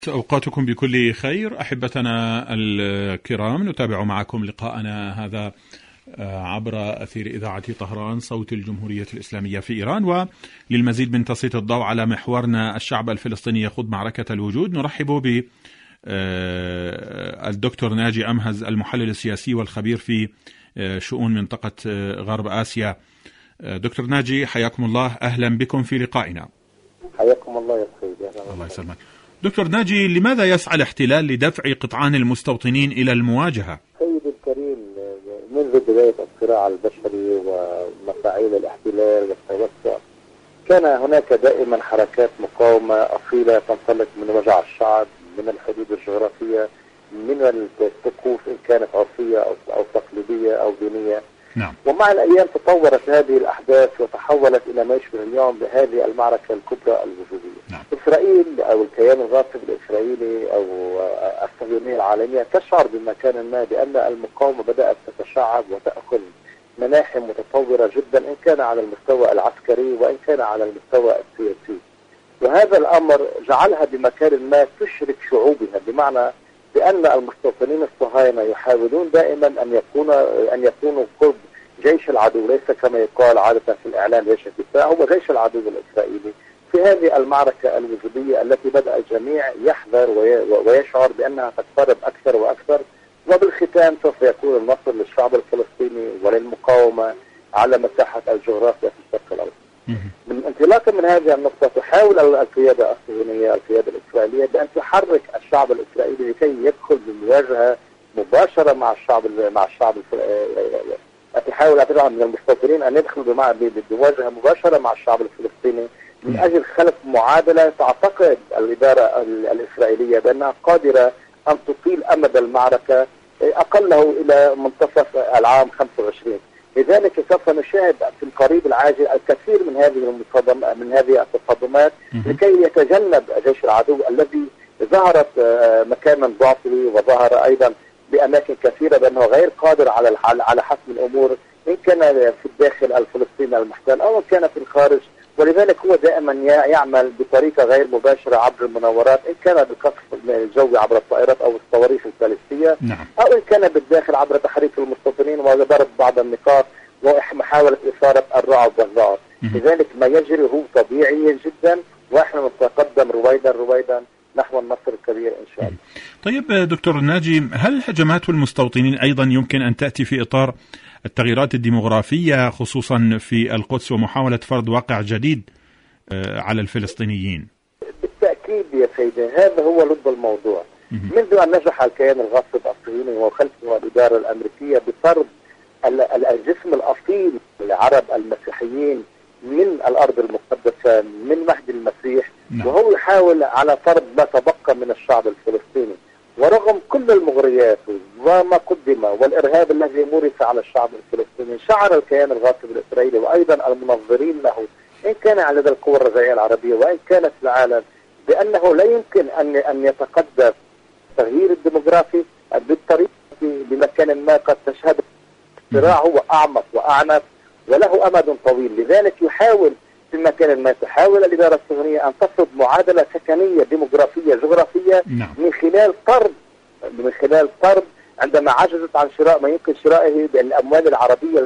أوقاتكم بكل خير أحبتنا الكرام، نتابع معكم لقاءنا هذا عبر أثير إذاعة طهران صوت الجمهورية الإسلامية في إيران. وللمزيد من تسليط الضوء على محورنا الشعب الفلسطيني يخوض معركة الوجود، نرحب ب الدكتور ناجي أمهز المحلل السياسي والخبير في شؤون منطقة غرب آسيا. دكتور ناجي حياكم الله، أهلا بكم في لقائنا. حياكم الله يا سيدي. الله يسلمك. دكتور ناجي، لماذا يسعى الاحتلال لدفع قطعان المستوطنين إلى المواجهة؟ سيدي الكريم، منذ بداية الصراع البشري ومفاعيل الاحتلال والتوسع كان هناك دائما حركات مقاومة أصيلة تنطلق من وجع الشعب، من الحدود الجغرافية، من الطقوس إن كانت عرفية أو تقليدية أو دينية. نعم. ومع الأيام تطورت هذه الأحداث وتحولت إلى ما يشبه اليوم بهذه المعركة الكبرى الوجودية. نعم. إسرائيل أو الكيان الغاصب الإسرائيلي أو الصهيونية العالمية تشعر بمكان ما بأن المقاومة بدأت تتشعب وتأخذ مناحي متطورة جدا، إن كان على المستوى العسكري وإن كان على المستوى السياسي، وهذا الأمر جعلها بمكان ما تشرك شعوبها، بمعنى بأن المستوطنين الصهاينة يحاولون دائما أن يكونوا قرب جيش العدو، ليس كما يقال عادة في الإعلام جيش الدفاع، هو جيش العدو الإسرائيلي في هذه المعركة الوجودية التي بدأ الجميع يحذر ويشعر بأنها تقترب أكثر وأكثر، وبالختام سوف يكون النصر للشعب الفلسطيني وللمقاومة على مساحة الجغرافيا في الشرق الأوسط. من انطلاقا من هذه النقطة تحاول القيادة الصهيونية القيادة الإسرائيلية بأن تحرك الشعب الإسرائيلي لكي يدخل بمواجهة مباشرة مع الشعب تحاول من المستوطنين أن يدخلوا بمواجهة مباشرة مع الشعب الفلسطيني من أجل خلق معادلة تعتقد الإدارة الإسرائيلية بأنها قادرة أن تطيل أمد المعركة أقله إلى منتصف العام 25. لذلك سوف نشاهد في القريب العاجل الكثير من هذه التصادمات لكي يتجنب جيش العدو الذي ظهرت مكانا ضعفه وظهر أيضا بأماكن كثيرة بأنه غير قادر على حسم الأمور، إن كان في الداخل الفلسطيني المحتل أو كان في الخارج. ولذلك هو دائما يعمل بطريقة غير مباشرة عبر المناورات، إن كان بالقصف الجوي عبر الطائرات أو الصواريخ البالستية، أو إن كان بالداخل عبر تحريك المستوطنين وضرب بعض النقاط ومحاولة إثارة الرعب والذعر. لذلك ما يجري هو طبيعي جدا، ونحن نتقدم رويدا نحو النصر الكبير إن شاء الله. طيب دكتور ناجي، هل هجمات المستوطنين أيضا يمكن أن تأتي في إطار التغييرات الديمغرافية خصوصا في القدس ومحاولة فرض واقع جديد على الفلسطينيين؟ بالتأكيد يا سيدي، هذا هو لب الموضوع. منذ أن نجح الكيان الغاصب الصهيوني وخلفه الإدارة الأمريكية بطرد الجسم الأصيل للعرب المسيحيين من الأرض المقدسة من مهد المسيح، وهو يحاول على فرض ما تبقى من الشعب الفلسطيني، ورغم كل المغريات وما قدم والإرهاب الذي مورس على الشعب الفلسطيني، شعر الكيان الغاصب الإسرائيلي وأيضا المنظرين له إن كان على لدى القوى الرجعية العربية وإن كانت في العالم بأنه لا يمكن أن يتقدم التغيير الديمغرافي بالطريقة بمكان ما قد تشهد الصراع هو أعمق وأعنف وله أمد طويل. لذلك يحاول في مكان ما تحاول الإدارة الصهيونية أن تفرض معادلة سكنية ديمغرافية جغرافية من خلال طرد عندما عجزت عن شراء ما يمكن شرائه بالأموال العربية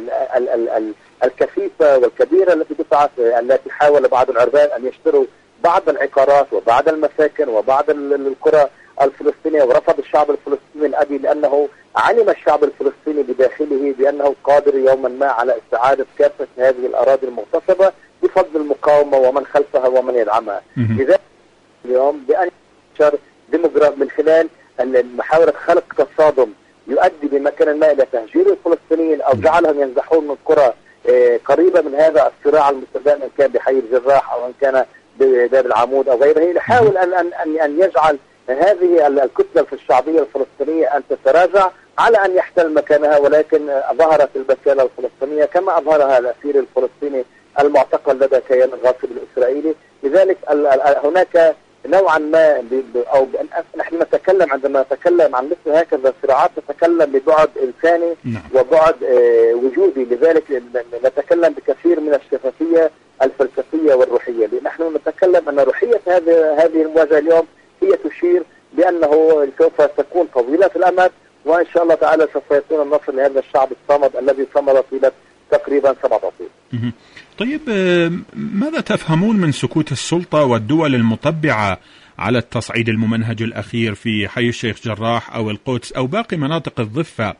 الكثيفة والكبيرة التي حاول بعض العربان أن يشتروا بعض العقارات وبعض المساكن وبعض القرى الفلسطينية، ورفض الشعب الفلسطيني الأبي لأنه علم الشعب الفلسطيني بداخله بأنه قادر يوما ما على استعادة كافة هذه الأراضي المغتصبة بفضل المقاومة ومن خلفها ومن يدعمها. لذلك اليوم بأن ينشر ديموغراف من خلال محاولة خلق تصادم يؤدي بمكان ما إلى تهجير الفلسطينيين أو جعلهم ينزحون من قرى قريبة من هذا الصراع المستدام، إن كان بحي الجراح أو إن كان بباب العمود أو غيره، يحاول أن يجعل هذه الكتلة الشعبية الفلسطينية أن تتراجع على أن يحتل مكانها. ولكن ظهرت البسالة الفلسطينية كما أظهرها الأسير الفلسطيني المعتقل لدى كيان الغاصب الإسرائيلي. لذلك هناك نوعا ما أو نحن نتكلم عندما نتكلم عن مثل هكذا صراعات نتكلم ببعد إنساني وبعد وجودي. لذلك نتكلم بكثير من الشفافية الفلسفية والروحية، نحن نتكلم أن روحية هذه المواجهة اليوم هي تشير بأنه سوف تكون طويلة الأمد، وإن شاء الله تعالى سوف يكون النصر لهذا الشعب الصامد الذي صمد طيلة تقريبا 7 عقود. طيب، ماذا تفهمون من سكوت السلطة والدول المطبعة على التصعيد الممنهج الأخير في حي الشيخ جراح أو القدس أو باقي مناطق الضفة؟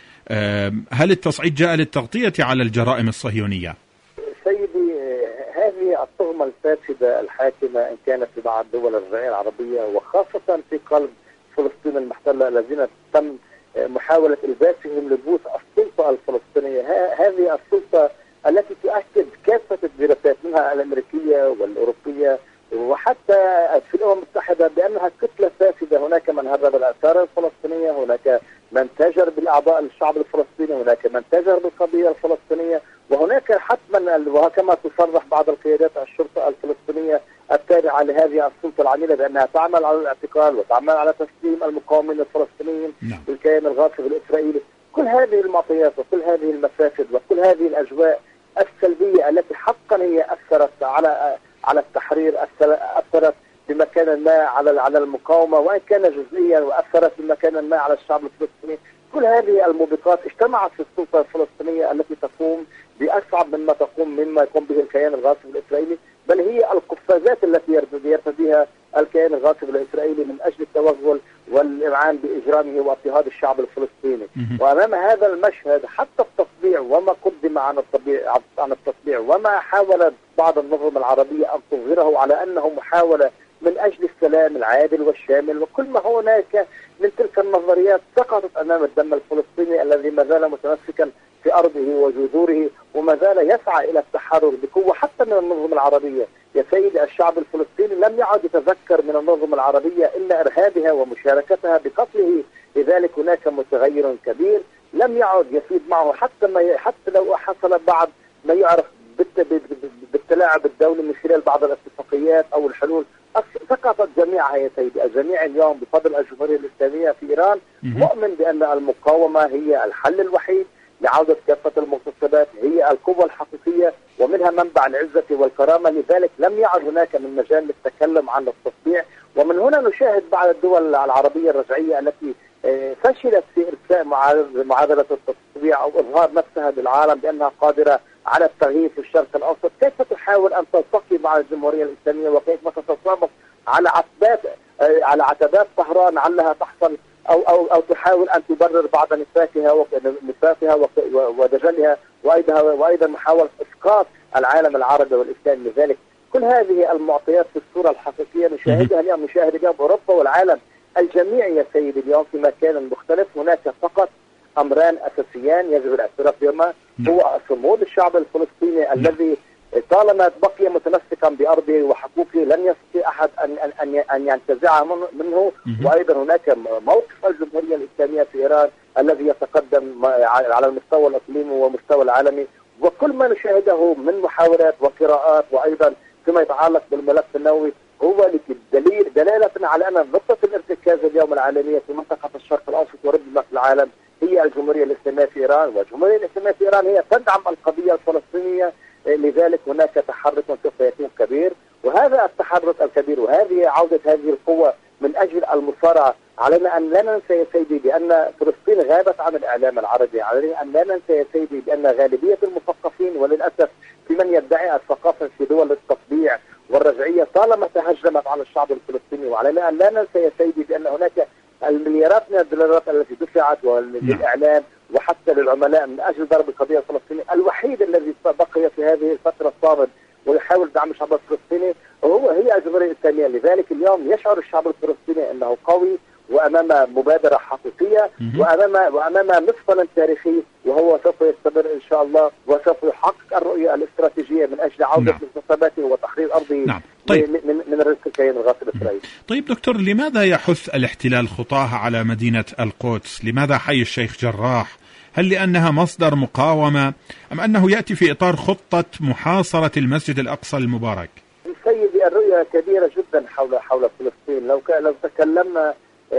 هل التصعيد جاء للتغطية على الجرائم الصهيونية؟ سيدي، هذه التهمة الفاسدة الحاكمة إن كانت في بعض دول الرعاية العربية وخاصة في قلب فلسطين المحتلة الذين تم محاولة إلباسهم لبوس السلطة الفلسطينية، هذه السلطة التي تؤكد كافة الدراسات منها الأمريكية والأوروبية وحتى في الأمم المتحدة بأنها كتلة فاسدة. هناك من هرب الآثار الفلسطينية، هناك من تاجر بالأعضاء الشعب الفلسطيني، هناك من تاجر بالقضية الفلسطينية، وهناك حتما وكما تصرح بعض القيادات الشرطة الفلسطينية التابعة لهذه السلطة العميلة بأنها تعمل على الاعتقال وتعمل على تسليم المقاومين الفلسطينيين للكيان الغاصب الإسرائيلي. كل هذه المعطيات وكل هذه المفاسد وكل هذه الأجواء السلبية التي حقا هي أثرت على التحرير، أثرت بمكان ما على المقاومة وإن كان جزئيا، وأثرت بمكان ما على الشعب الفلسطيني. كل هذه الموبقات اجتمعت في السلطة الفلسطينية التي تقوم بأصعب مما يقوم به الكيان الغاصب الإسرائيلي، بل هي القفازات التي يرتديها الكيان الغاصب الإسرائيلي من أجل التوغل والإمعان بإجرامه واضطهاد الشعب الفلسطيني. وأمام هذا المشهد حتى التطبيع وما قدم عن التطبيع وما حاولت بعض النظم العربية أن تظهره على أنه محاولة من أجل السلام العادل والشامل، وكل ما هناك من تلك النظريات سقطت أمام الدم الفلسطيني الذي ما زال متمسكا في أرضه وجذوره وما زال يسعى إلى التحرر بقوة حتى من النظم العربية. يا سيدي، الشعب الفلسطيني لم يعد يتذكر من النظم العربية إلا إرهابها ومشاركتها بقتله، لذلك هناك متغير كبير لم يعد يفيد معه حتى لو حصل بعض ما يعرف بالتلاعب الدولي من خلال بعض الاتفاقيات أو الحلول. سقطت جميعها يا سيدي. الجميع اليوم بفضل الجمهورية الإسلامية في إيران مؤمن بأن المقاومة هي الحل الوحيد لعودة كافة المغتصبات، هي القوة الحقيقية ومنها منبع العزة والكرامة، لذلك لم يعد هناك من مجال للتكلم عن التطبيع. ومن هنا نشاهد بعض الدول العربية الرجعية التي فشلت في إرساء معادلة التطبيع أو إظهار نفسها للعالم بأنها قادرة على التغيير في الشرق الأوسط، كيف تحاول أن تلتقي مع الجمهورية الإسلامية وكيف تتسابق على عتبات طهران لعلها تحصل أو تحاول أن تبرر بعض نفاقها ودجلها وأيضا محاولة إسقاط العالم العربي والإسلامي. لذلك كل هذه المعطيات في الصورة الحقيقية نشاهدها اليوم، نشاهد اليوم أوروبا والعالم الجميع يا سيدي اليوم في مكان مختلف. هناك فقط أمران أساسيان يجب الاعتراف بهما، هو صمود الشعب الفلسطيني الذي طالما بقي متمسكا بأرضه وحقوقه لن يستطيع أحد أن ينتزعها منه، وأيضا هناك موقف الجمهورية الإسلامية في إيران الذي يتقدم على المستوى الإقليمي والمستوى العالمي. وكل ما نشاهده من محاولات وقراءات وأيضا فيما يتعلق بالملف النووي هو دلالة على أن نقطة الارتكاز اليوم العالمية في منطقة الشرق الأوسط وربما في العالم هي الجمهورية الإسلامية في إيران، والجمهورية الإسلامية في إيران هي تدعم القضية الفلسطينية. لذلك هناك تحرك سوف يكون كبير، وهذا التحرك الكبير وهذه عودة هذه القوة من أجل المصارعة. علينا أن لا ننسى يا سيدي بأن فلسطين غابت عن الإعلام العربي، علينا أن لا ننسى يا سيدي بأن غالبية المثقفين وللأسف في من يدعي الثقافة في دول التطبيع والرجعية طالما تهجمت على الشعب الفلسطيني. وعلينا أن لا ننسى يا سيدي بأن هناك المليارات من الدولارات التي دفعت للإعلام وحتى للعملاء من أجل ضرب القضية الفلسطينية. الوحيد الذي بقي في هذه الفترة الصامد ويحاول دعم الشعب الفلسطيني هي الجمهورية الإسلامية. لذلك اليوم يشعر الشعب الفلسطيني أنه قوي وأمام مبادرة حقيقية وأمام مفصل تاريخي، وهو سوف يستمر إن شاء الله وسوف يحقق الرؤية الاستراتيجية من أجل عودة مغتصباته وتحرير أرضه طيب. من الرزق الكيان الغاصب الإسرائيلي. طيب دكتور، لماذا يحث الاحتلال خطاه على مدينة القدس؟ لماذا حي الشيخ جراح؟ هل لأنها مصدر مقاومة أم أنه يأتي في إطار خطة محاصرة المسجد الأقصى المبارك؟ سيدي، الرؤية كبيرة جدا حول فلسطين. لو تكلمنا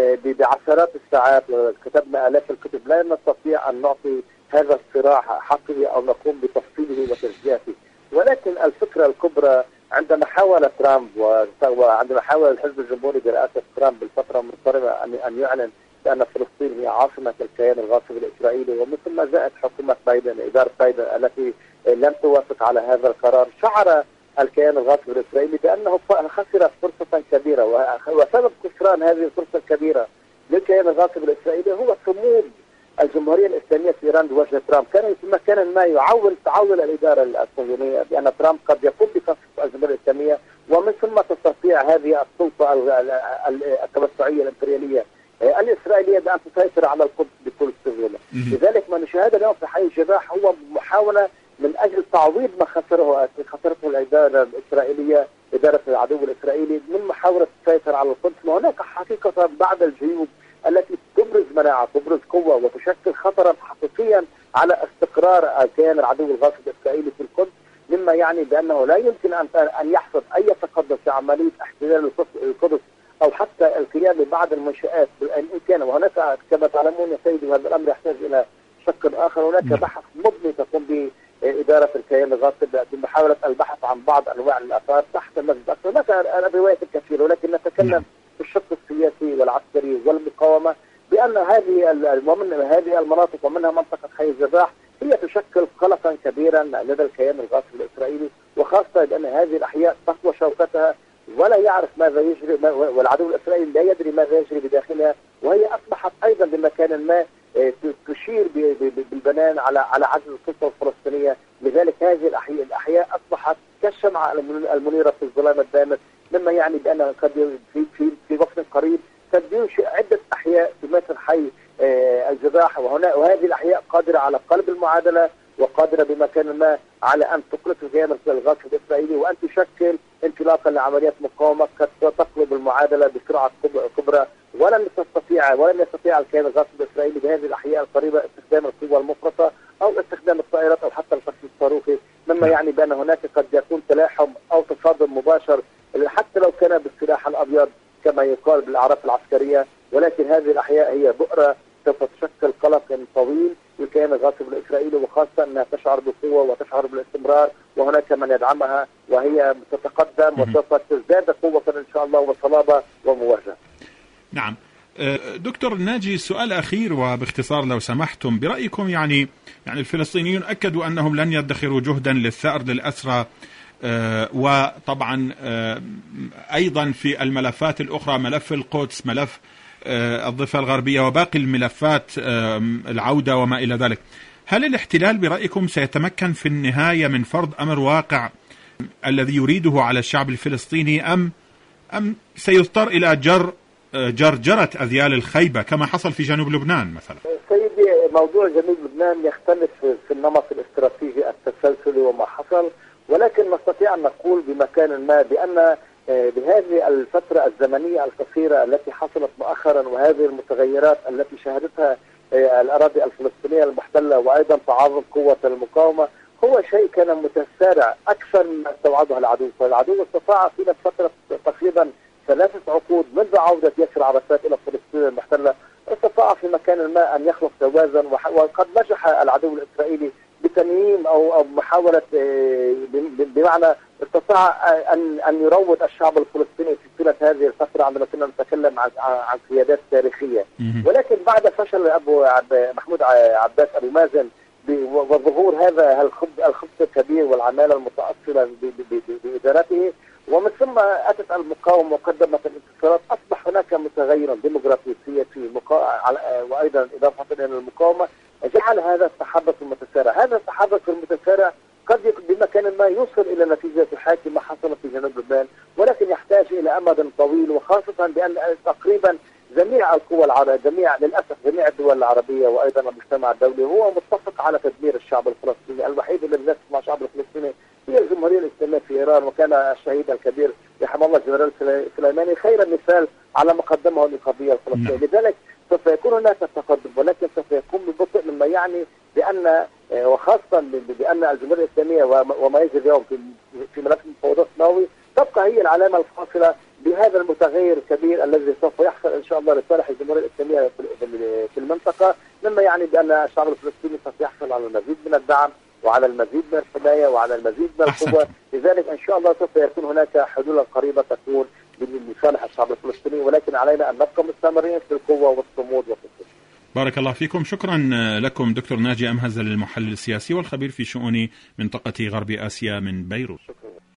بعشرات الساعات وكتبنا آلاف الكتب لا نستطيع أن نعطي هذا الصراع حقه أو نقوم بتفصيله وتشجيعه. ولكن الفكرة الكبرى عندما حاول ترامب وعندما حاول الحزب الجمهوري برئاسة ترامب بالفترة المضطربة أن يعلن بأن فلسطين هي عاصمة الكيان الغاصب الإسرائيلي، ومن ثم جاءت حكومة بايدن إدارة بايدن التي لم توافق على هذا القرار، شعر الكيان الغاصب الإسرائيلي بأنه خسر فرصة كبيرة، وسبب خسران هذه الفرصة الكبيرة للكيان الغاصب الإسرائيلي هو صمود الجمهورية الإسلامية في إيران بوجه ترامب. كان في مكان ما تعول الإدارة الصهيونية بأن ترامب قد يقوم بقصف الجمهورية الإسلامية، ومن ثم تستطيع هذه السلطة التوسعية الإمبريالية الإسرائيلية بأن تسيطر على القدس بكل سهولة. لذلك ما نشاهد اليوم في حي الجباح هو محاولة من أجل تعويض ما خسرته الإدارة الإسرائيلية، إدارة العدو الإسرائيلي، من محاولة السيطرة على القدس. وهناك حقيقة بعض الجيوب التي تبرز مناعة، تبرز قوة، وتشكل خطرا حقيقيا على استقرار الكيان العدو الغاصب الإسرائيلي في القدس، مما يعني بأنه لا يمكن أن يحصل أي تقدم في عملية احتلال القدس أو حتى القيام ببعض المنشآت إن كان. وهناك كما تعلمون يا سيدي، وهذا الأمر يحتاج إلى شق آخر، هناك بحث مبني تقوم بإدارة الكيان الغاصب بمحاولة البحث عن بعض أنواع الآثار تحت المسجد الأقصى. هناك الروايات الكثيرة، ولكن نتكلم في الشق السياسي والعسكري والمقاومة بأن هذه المناطق ومنها منطقة حي الجباح هي تشكل قلقا كبيرا لدى الكيان الغاصب الإسرائيلي، وخاصة بأن هذه الأحياء تقوى شوكتها ولا يعرف ماذا يجري، والعدو الإسرائيلي لا يدري ماذا يجري بداخلها، وهي أصبحت أيضا بمكان ما تشير بالبنان على عجز القصة الفلسطينية. لذلك هذه الأحياء أصبحت كالشمعة المنيرة في الظلام الدامس، مما يعني بأنها قد في وقت قريب قد ينشئ عدة أحياء في مثل حي الجباح، وهذه الأحياء قادرة على قلب المعادلة، وقادرة بمكان ما على أن تقلق الكيان الغاصب الإسرائيلي وأن تشكل انطلاقا لعمليات مقاومة قد تقلب المعادلة بسرعة كبرى. ولن يستطيع الكيان الغاصب الإسرائيلي بهذه الأحياء القريبة استخدام القوة المفرطة أو استخدام الطائرات أو حتى القصف الصاروخي، مما يعني بأن هناك قد يكون تلاحم أو تصادم مباشر حتى لو كان بالسلاح الأبيض كما يقال بالأعراف العسكرية. ولكن هذه الأحياء هي بؤرة سوف تشكل قلق طويل للكيان الغاصب الإسرائيلي، وخاصة أنها تشعر بقوة وتشعر بالاستمرار، وهناك من يدعمها وهي تتقدم وسوف تزداد قوة إن شاء الله وصلابة ومواجهة. نعم دكتور ناجي، سؤال أخير وباختصار لو سمحتم، برأيكم يعني الفلسطينيون أكدوا أنهم لن يدخروا جهدا للثأر للأسرى، وطبعا أيضا في الملفات الأخرى، ملف القدس، ملف الضفة الغربية، وباقي الملفات العودة وما إلى ذلك. هل الاحتلال برأيكم سيتمكن في النهاية من فرض أمر واقع الذي يريده على الشعب الفلسطيني، أم سيضطر إلى جرجرة أذيال الخيبة كما حصل في جنوب لبنان مثلا؟ سيدي، موضوع جنوب لبنان يختلف في النمط الاستراتيجي التسلسلي وما حصل، ولكن نستطيع أن نقول بمكان ما بأن بهذه الفترة الزمنية القصيرة التي حصلت مؤخرا، وهذه المتغيرات التي شهدتها الأراضي الفلسطينية المحتلة، وأيضا تعاظم قوة المقاومة، هو شيء كان متسارع أكثر مما استوعبه العدو. فالعدو استطاع في فترة تقريبا 3 عقود منذ عودة ياسر عرفات إلى فلسطين المحتلة، استطاع في مكان ما أن يخلق توازن، وقد نجح العدو الإسرائيلي بتنييم أو محاولة، بمعنى استطاع أن يروض الشعب الفلسطيني في طيلة هذه الفترة عندما كنا نتكلم عن قيادات تاريخية. ولكن بعد فشل محمود عباس أبو مازن وظهور هذا الخبث الكبير والعمالة المتأصلة بإدارته، ومن ثم أتت المقاومة وقدمت الانتصارات، أصبح هناك متغير ديموغرافي سياسي وأيضا إضافة إلى المقاومة جعل هذا التحرك المتسارع. هذا التحرك المتسارع قد بمكان ما يوصل إلى نتيجة تحاكي ما حصل في جنوب لبنان، ولكن يحتاج إلى أمد طويل، وخاصة بأن تقريبا جميع القوى العربية، للأسف جميع الدول العربية وأيضا المجتمع الدولي هو متفق على تدمير الشعب الفلسطيني. الوحيد الذي يسمع مع الشعب الفلسطيني هي الجمهورية الإسلامية في إيران، وكان الشهيد الكبير رحمه الله الجنرال سليماني خير مثال على ما قدمه للقضية الفلسطينية. لذلك سوف يكون هناك تقدم، ولكن سوف يكون ببطء، مما يعني بأن وخاصة بأن الجمهورية الإسلامية وما يجري اليوم في ملف المفاوضات النووي تبقى هي العلامة الفاصلة بهذا المتغير الكبير الذي سوف يحصل إن شاء الله لصالح الجمهورية الإسلامية في المنطقة، مما يعني بأن الشعب الفلسطيني سوف يحصل على المزيد من الدعم وعلى المزيد من الحماية وعلى المزيد من القوة. لذلك إن شاء الله سوف يكون هناك حلول قريبة تكون لصالح الشعب الفلسطيني، ولكن علينا أن نبقى مستمرين في القوة والصمود وفي الصدق. بارك الله فيكم. شكرا لكم دكتور ناجي أمهزل، المحلل السياسي والخبير في شؤون منطقة غرب آسيا من بيروت. شكرا.